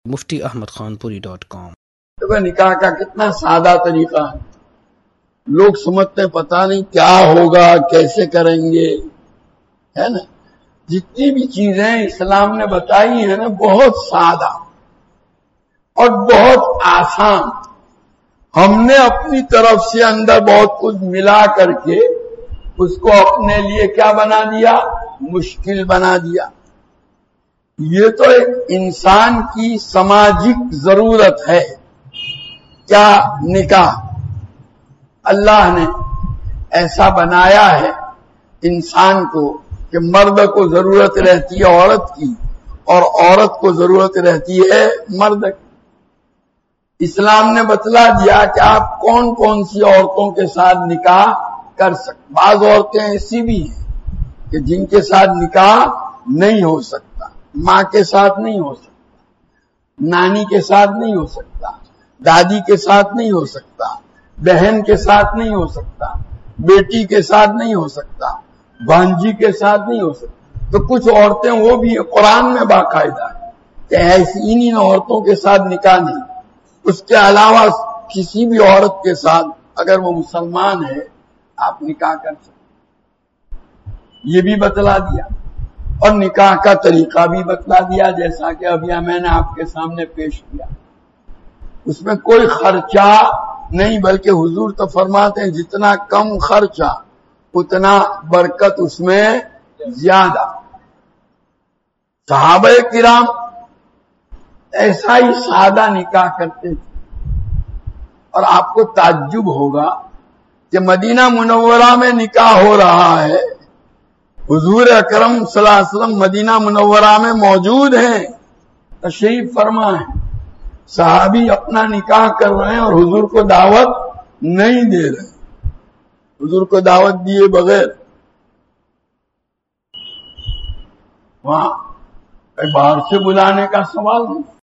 muftiahmadkhanpuri.com۔ تو نکاح کا کتنا سادہ طریقہ ہے، لوگ سمجھتے ہیں پتہ نہیں کیا ہوگا، کیسے کریں گے، ہے نا۔ جتنی بھی چیزیں اسلام نے بتائی ہیں نا، بہت سادہ اور بہت آسان۔ ہم نے اپنی طرف سے اندر بہت کچھ ملا کر کے اس کو اپنے لیے کیا بنا دیا، مشکل بنا دیا۔ یہ تو ایک انسان کی سماجک ضرورت ہے، کیا نکاح اللہ نے ایسا بنایا ہے انسان کو کہ مرد کو ضرورت رہتی ہے عورت کی اور عورت کو ضرورت رہتی ہے مرد کی۔ اسلام نے بتلا دیا کہ آپ کون کون سی عورتوں کے ساتھ نکاح کر سکتے۔ بعض عورتیں ایسی بھی ہیں کہ جن کے ساتھ نکاح نہیں ہو سکتا، ماں کے ساتھ نہیں ہو سکتا، نانی کے ساتھ نہیں ہو سکتا، دادی کے ساتھ نہیں ہو سکتا، بہن کے ساتھ نہیں ہو سکتا، بیٹی کے ساتھ نہیں ہو سکتا، بھانجی کے ساتھ نہیں ہو سکتا۔ تو کچھ عورتیں وہ بھی قرآن میں باقاعدہ ہے کہ ایسی انہی عورتوں کے ساتھ نکاح نہیں، اس کے علاوہ کسی بھی عورت کے ساتھ اگر وہ مسلمان ہے آپ نکاح کر سکتے، یہ بھی بتلا دیا۔ اور نکاح کا طریقہ بھی بتلا دیا، جیسا کہ ابھی میں نے آپ کے سامنے پیش کیا۔ اس میں کوئی خرچہ نہیں، بلکہ حضور تو فرماتے ہیں جتنا کم خرچہ اتنا برکت اس میں زیادہ۔ صحابہ کرام ایسا ہی سادہ نکاح کرتے تھے، اور آپ کو تعجب ہوگا کہ مدینہ منورہ میں نکاح ہو رہا ہے، حضور اکرم صلی اللہ علیہ وسلم مدینہ منورہ میں موجود ہیں، تشریف فرما ہے، صحابی اپنا نکاح کر رہے ہیں اور حضور کو دعوت نہیں دے رہے، حضور کو دعوت دیے بغیر وہاں باہر سے بلانے کا سوال نہیں۔